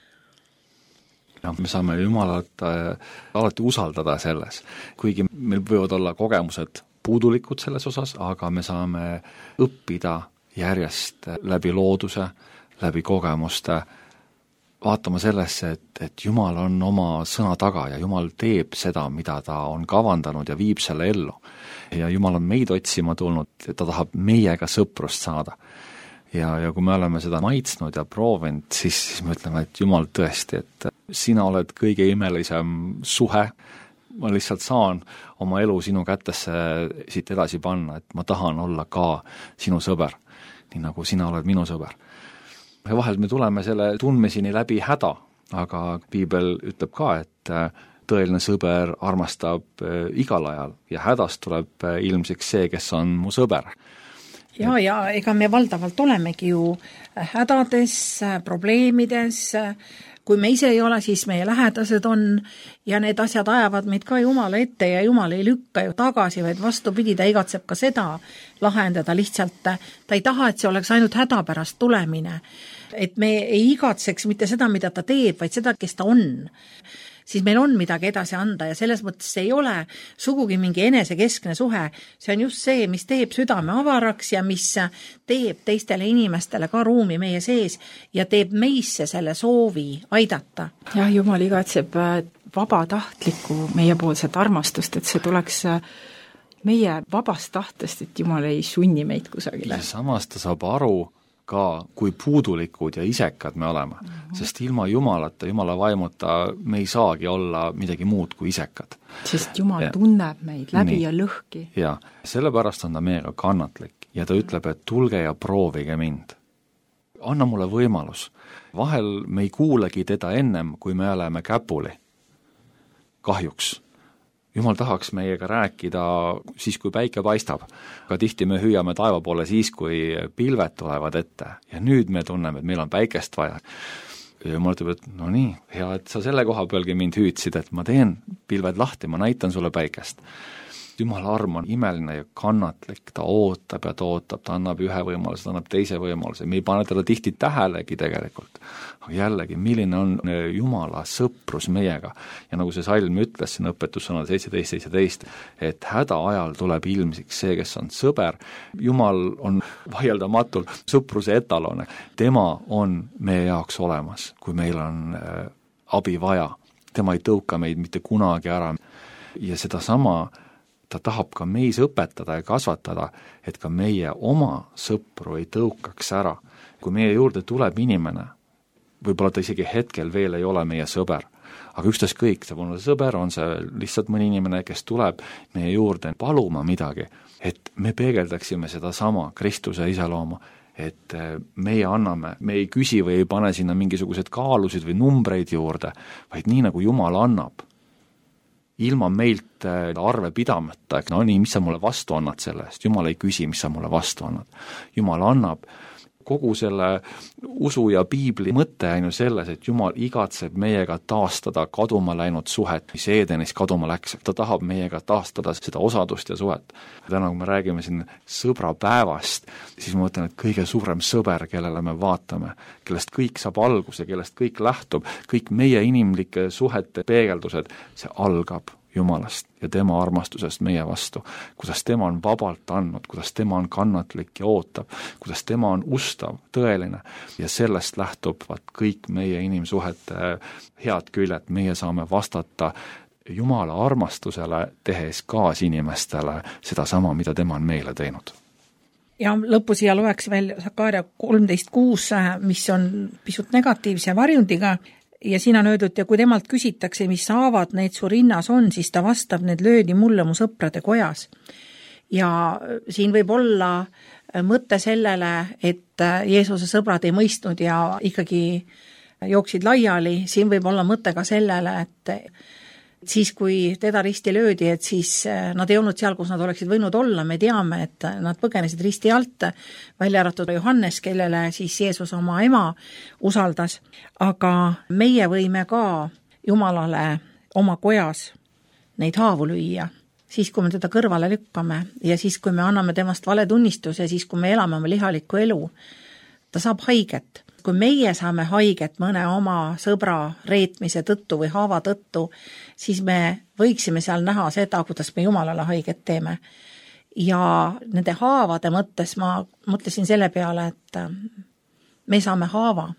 Ja me saame Jumalat alati usaldada selles, kuigi meil võivad olla kogemused puudulikud selles osas, aga me saame õppida järjest läbi looduse, läbi kogemuste, vaatama sellesse, et, et Jumal on oma sõna taga ja Jumal teeb seda, mida ta on kavandanud ja viib selle ellu. Ja Jumal on meid otsima tulnud, et ta tahab meiega sõprust saada. Ja, ja kui me oleme seda maitsnud ja proovinud, siis, siis me ütleme, et Jumal tõesti, et sina oled kõige imelisem suhe, ma lihtsalt saan oma elu sinu kätesse siit edasi panna, et ma tahan olla ka sinu sõber, nii nagu sina oled minu sõber. Ja vahel me tuleme selle tundmiseni läbi häda, aga piibel ütleb ka, et tõeline sõber armastab igal ajal ja hädast tuleb ilmseks see, kes on mu sõber. Ja, ja ega me valdavalt olemegi ju hädades, probleemides, kui me ise ei ole, siis meie lähedased on ja need asjad ajavad meid ka Jumala ette ja Jumal ei lükka ju tagasi, vaid vastupidi, ta igatseb ka seda lahendada lihtsalt. Ta ei taha, et see oleks ainult häda pärast tulemine, et me ei igatseks mitte seda, mida ta teeb, vaid seda, kes ta on. Siis meil on midagi edasi anda ja selles mõttes see ei ole sugugi mingi enesekeskne suhe. See on just see, mis teeb südame avaraks ja mis teeb teistele inimestele ka ruumi meie sees ja teeb meisse selle soovi aidata. Jah, Jumal igatseb vabatahtlikku meiepoolset armastust, et see tuleks meie vabast tahtest, et Jumal ei sunni meid kusagile. Ja samas ta saab aru ka, kui puudulikud ja isekad me oleme, mm-hmm. sest ilma Jumalata, Jumala vaimuta me ei saagi olla midagi muud kui isekad. Sest Jumal ja. tunneb meid läbi Nii. ja lõhki. Ja, sellepärast on ta meiega kannatlik ja ta ütleb, et tulge ja proovige mind. Anna mulle võimalus. Vahel me ei kuulegi teda ennem, kui me oleme käpuli. Kahjuks. Jumal tahaks meiega rääkida siis, kui päike paistab. Aga tihti me hüüame taeva poole siis, kui pilved tulevad ette. Ja nüüd me tunneme, et meil on päikest vaja. Ja Jumal ütleb, et no nii, hea, et sa selle koha pealgi mind hüüdsid, et ma teen pilved lahti, ma näitan sulle päikest. Jumala arm on imeline ja kannatlik, ta ootab ja ta ootab, ta annab ühe võimaluse, ta annab teise võimaluse, me ei pane teda tihti tähelegi tegelikult. Aga jällegi, milline on Jumala sõprus meiega ja nagu see salm ütles siin õpetussõnal seitseteist seitseteist, et häda ajal tuleb ilmsiks see, kes on sõber. Jumal on vaieldamatult sõpruse etalone, tema on meie jaoks olemas, kui meil on abi vaja, tema ei tõuka meid mitte kunagi ära ja seda sama ta tahab ka meis õpetada ja kasvatada, et ka meie oma sõpru ei tõukaks ära. Kui meie juurde tuleb inimene, võib-olla ta isegi hetkel veel ei ole meie sõber, aga ükstask kõik, see on sõber, on see lihtsalt mõni inimene, kes tuleb meie juurde paluma midagi, et me peegeldaksime seda sama Kristuse iseloomu, et meie anname, me ei küsi või ei pane sinna mingisugused kaalusid või numbreid juurde, vaid nii nagu Jumal annab, ilma meilt arve pidamata, et no nii, mis sa mulle vastu annad sellest, Jumal ei küsi, mis sa mulle vastu annad. Jumal annab kogu selle usu ja piibli mõte on ju selles, et Jumal igatseb meiega taastada kaduma läinud suhet, mis Edenis kaduma läks. Ta tahab meiega taastada seda osadust ja suhet. Täna, kui me räägime siin sõbrapäevast, siis ma mõtlen, et kõige suurem sõber, kellele me vaatame, kellest kõik saab alguse, kellest kõik lähtub, kõik meie inimlike suhete peegeldused, see algab Jumalast ja tema armastusest meie vastu, kuidas tema on vabalt andnud, kuidas tema on kannatlik ja ootab, kuidas tema on ustav, tõeline ja sellest lähtuvad kõik meie inimsuhete head küljed, meie saame vastata Jumala armastusele, tehes kaasinimestele seda sama, mida tema on meile teinud. Ja lõppu siia loeks veel Sakaaria kolmteist kuus, mis on pisut negatiivse varjundiga, ja siin on öeldud, ja kui temalt küsitakse, mis haavad need su rinnas on, siis ta vastab, need löödi mulle mu sõprade kojas. Ja siin võib olla mõte sellele, et Jeesuse sõbrad ei mõistnud ja ikkagi jooksid laiali, siin võib olla mõte ka sellele, et siis, kui teda risti löödi, et siis nad ei olnud seal, kus nad oleksid võinud olla, me teame, et nad põgenesid risti alt, välja arvatud Johannes, kellele siis Jeesus oma ema usaldas, aga meie võime ka Jumalale oma kojas neid haavu lüüa, siis kui me teda kõrvale lükkame ja siis, kui me anname temast valetunnistuse, siis kui me elame oma lihalikku elu, ta saab haiget. Kui meie saame haiget mõne oma sõbra reetmise tõttu või haava tõttu, siis me võiksime seal näha seda, kuidas me Jumalale haiget teeme. Ja nende haavade mõttes ma mõtlesin selle peale, et me saame haava.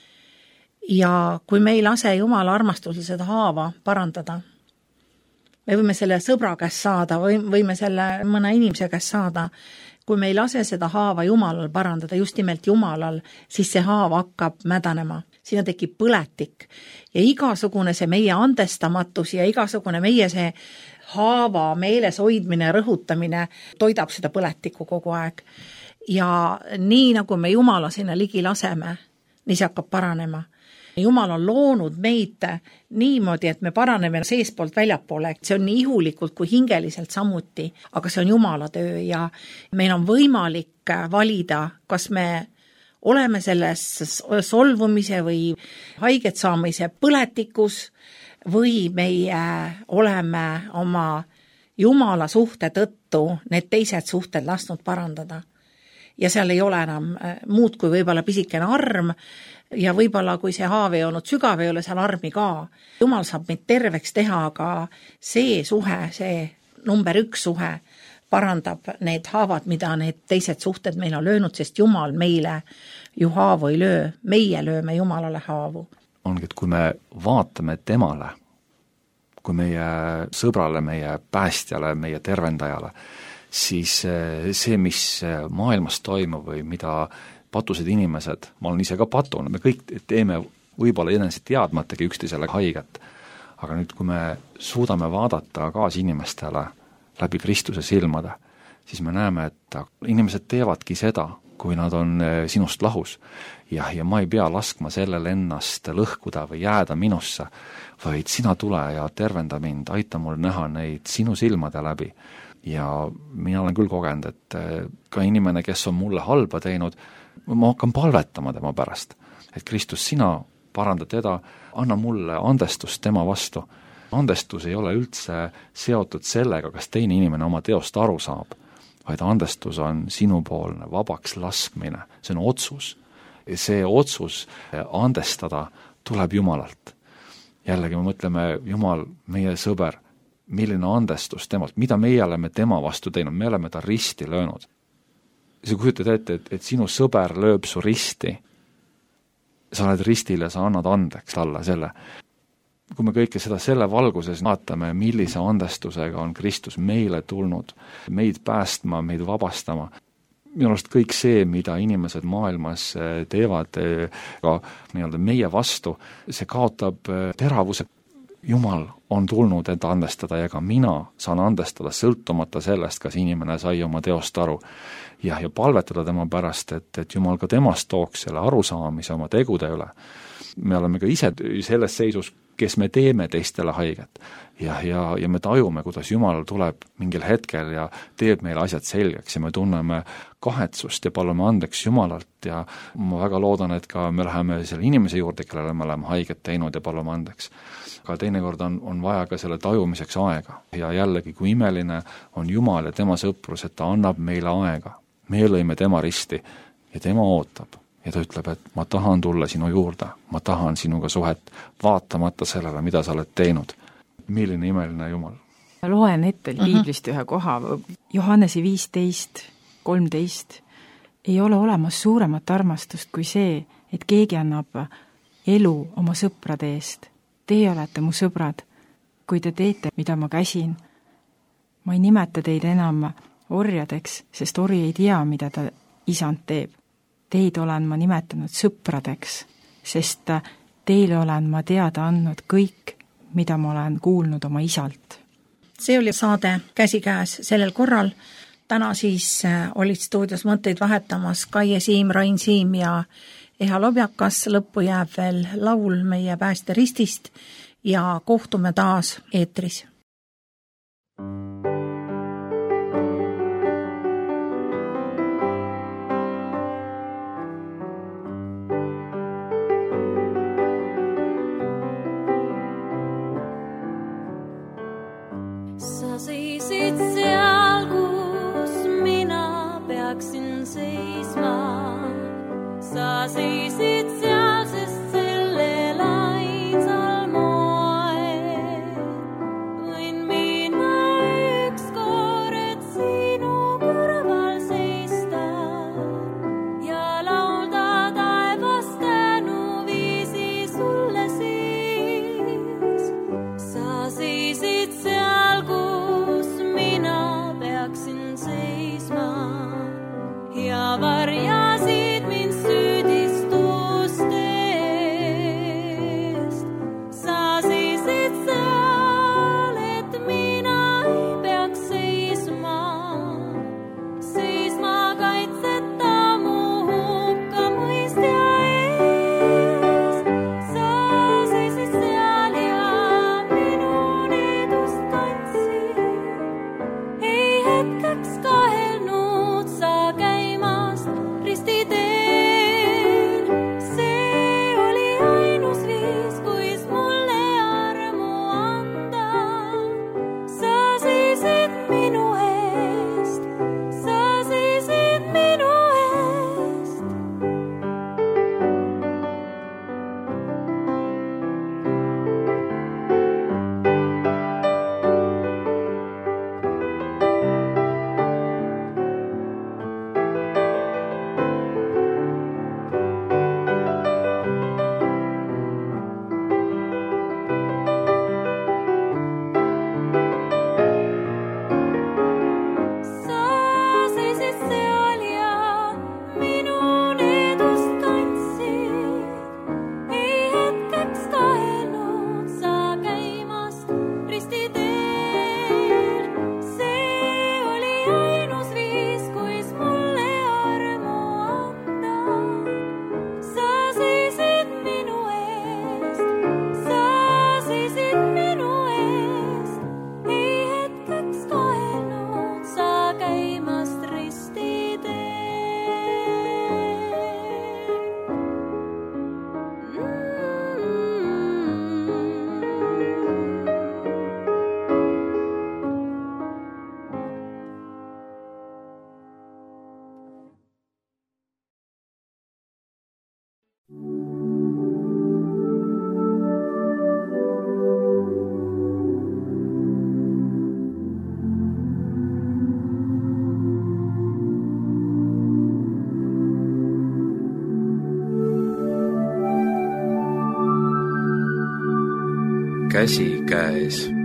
Ja kui me ei lase Jumala armastusel seda haava parandada, me võime selle sõbra käest saada või võime selle mõne inimese käest saada, kui me ei lase seda haava Jumalal parandada, just nimelt Jumalal, siis see haava hakkab mädanema. sinna tekib põletik ja igasugune see meie andestamatus ja igasugune meie see haava meeles hoidmine ja rõhutamine toidab seda põletikku kogu aeg. Ja nii nagu me Jumala sinna ligi laseme, nii see hakkab paranema. Jumal on loonud meid niimoodi, et me paraneme seespoolt väljapoole. See on nii ihulikult kui hingeliselt samuti, aga see on Jumala töö ja meil on võimalik valida, kas me oleme selles solvumise või haiget saamise põletikus või meie oleme oma Jumala suhte tõttu need teised suhted lasknud parandada. Ja seal ei ole enam muud kui võib-olla pisikene arm ja võib-olla kui see haav ei olnud sügav, ei ole seal armi ka. Jumal saab meid terveks teha, aga see suhe, see number üks suhe parandab need haavad, mida need teised suhted meil on löönud, sest Jumal meile ju haavu ei löö, meie lööme Jumalale haavu. Ongi, et kui me vaatame temale, kui meie sõbrale, meie päästjale, meie tervendajale, siis see, mis maailmas toimub või mida patused inimesed, ma olen ise ka patun, me kõik teeme võib-olla enese teadmatagi üksteisele haiget, aga nüüd, kui me suudame vaadata kaasinimestele läbi Kristuse silmade, siis me näeme, et inimesed teevadki seda, kui nad on sinust lahus ja, ja ma ei pea laskma sellel ennast lõhkuda või jääda minusse, vaid sina tule ja tervenda mind, aita mul näha neid sinu silmade läbi. Ja mina olen küll kogenud, et ka inimene, kes on mulle halba teinud, ma hakkan palvetama tema pärast, et Kristus, sina paranda teda, anna mulle andestust tema vastu. Andestus ei ole üldse seotud sellega, kas teine inimene oma teost aru saab, vaid andestus on sinupoolne vabaks laskmine, see on otsus. Ja see otsus andestada tuleb Jumalalt. Jällegi me mõtleme, Jumal, meie sõber, milline andestus temalt, mida meie oleme tema vastu teinud, me oleme ta risti löönud. Sa kujutad ette, et, et sinu sõber lööb su risti, sa oled ristil ja sa annad andeks talle selle. Kui me kõike seda selle valguses vaatame, millise andestusega on Kristus meile tulnud, meid päästma, meid vabastama, minu arust kõik see, mida inimesed maailmas teevad ka nii-öelda meie vastu, see kaotab teravuse. Jumal on tulnud, et andestada ja ka mina saan andestada sõltumata sellest, kas inimene sai oma teost aru ja, ja palvetada tema pärast, et, et Jumal ka temast tooks selle arusaamise oma tegude üle. Me oleme ka ise selles seisus, kes me teeme teistele haiget ja, ja, ja me tajume, kuidas Jumal tuleb mingil hetkel ja teeb meile asjad selgeks ja me tunneme kahetsust ja palume andeks Jumalalt ja ma väga loodan, et ka me läheme selle inimese juurde, kellele me oleme haiget teinud ja palume andeks. Aga teinekord on, on vaja ka selle tajumiseks aega ja jällegi, kui imeline on Jumal ja tema sõprus, et ta annab meile aega. Me lõime tema risti ja tema ootab ja ta ütleb, et ma tahan tulla sinu juurde, ma tahan sinuga suhet, vaatamata sellele, mida sa oled teinud. Milline imeline Jumal. Loen ette Piiblist ühe koha, Johannese viisteist, kolmteist. Ei ole olemas suuremat armastust kui see, et keegi annab elu oma sõprade eest. Teie olete mu sõbrad, kui te teete, mida ma käsin. Ma ei nimeta teid enam orjadeks, sest ori ei tea, mida ta isand teeb. Teid olen ma nimetanud sõpradeks, sest teile olen ma teada andnud kõik, mida ma olen kuulnud oma isalt. See oli saade Käsikäes sellel korral. Täna siis olid stuudios mõtteid vahetamas Kaie Siim, Rain Siim ja Eha Lobjakas. Lõppu jääb veel laul meie pääste ristist ja kohtume taas eetris. Sa seisid seal, kus mina peaksin seisma. Sa seisid seal, sest sellel ainsal moel võin mina ükskord, et sinu kõrval seista ja laulda taevast tänuviisi sulle siis. Sa seisid seal, kus mina peaksin seisma ja varjasid mind süüdistus. käsikäes